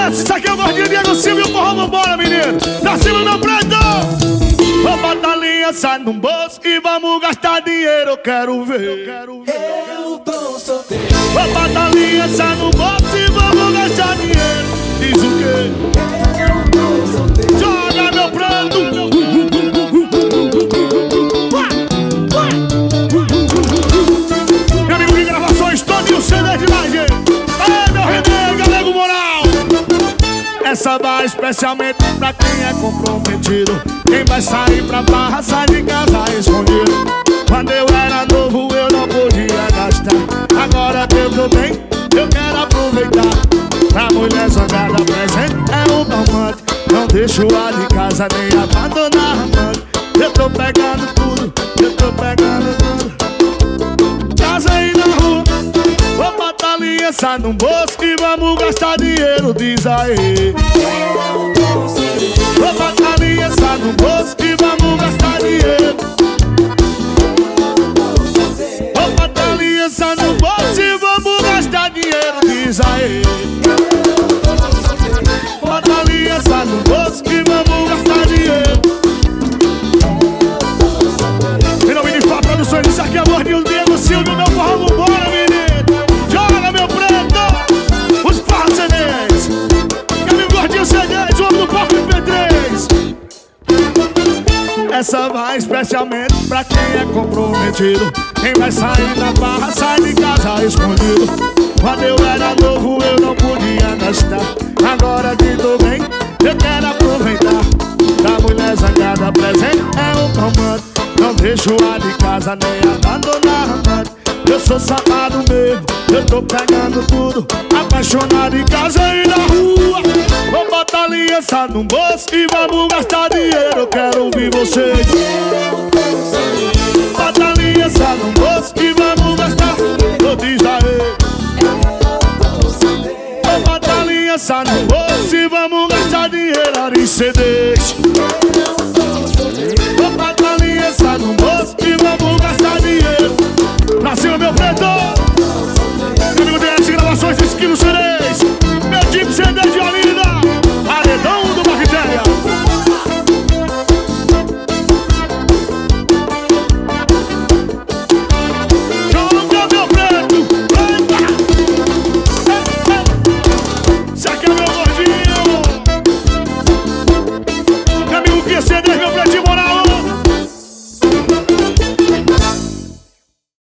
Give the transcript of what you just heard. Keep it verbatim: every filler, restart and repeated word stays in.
sucesso, isso aqui é o Gordinho Diego Silva e o forró, vambora, menino. Pra cima, meu preto. Vou botar linha, sai no bolso e vamos gastar dinheiro, eu quero ver. Eu quero ver. Eu tô solteiro. Vou botar linha, sai no bolso e vamos gastar dinheiro. Diz o quê? Eu tô solteiro. Joga, meu preto. Meu amigo de gravações, Toninho C D demais, gente. Aê, meu René, galego moral. Essa vai especialmente pra quem é comprometido. Quem vai sair pra barra sai de casa escondido. Quando eu era novo eu não podia gastar. Agora que eu tô bem, eu quero aproveitar. Pra mulher zangada presente é um calmante. Não deixo a de casa nem abandonar a amante. Eu tô pegando tudo, eu tô pegando tudo. Casa aí na rua, vou botar aliança no bolso e vamos gastar dinheiro, diz aí. Vou botar aliança no bolso e vamos gastar dinheiro. Vou botar aliança no bolso e vamos gastar dinheiro, diz aí. Bota aliança no bolso e vamos gastar dinheiro. Em nome de Fá Produções, isso aqui é Gordinho Diego Silva, meu forró, vambora, menino. Joga, meu preto. Os Farros C Ds. Meu Gordinho C Ds, o homem do palco M P três. Essa vai especialmente pra quem é comprometido. Quem vai sair da barra sai de casa escondido. Quando eu era novo eu não podia gastar. Agora que tô bem, eu quero aproveitar. Da mulher zangada presente é um calmante. Não deixo a de casa nem abandonar a amante. Eu sou safado mesmo, eu tô pegando tudo. Apaixonado em casa e na rua. Vou botar aliança no bolso e vamos gastar dinheiro, eu quero ouvir vocês. Bota aliança no bolso e vamos gastar. Tô diz aí. Vou botar aliança no bolso e vamos gastar dinheiro, Ari C D.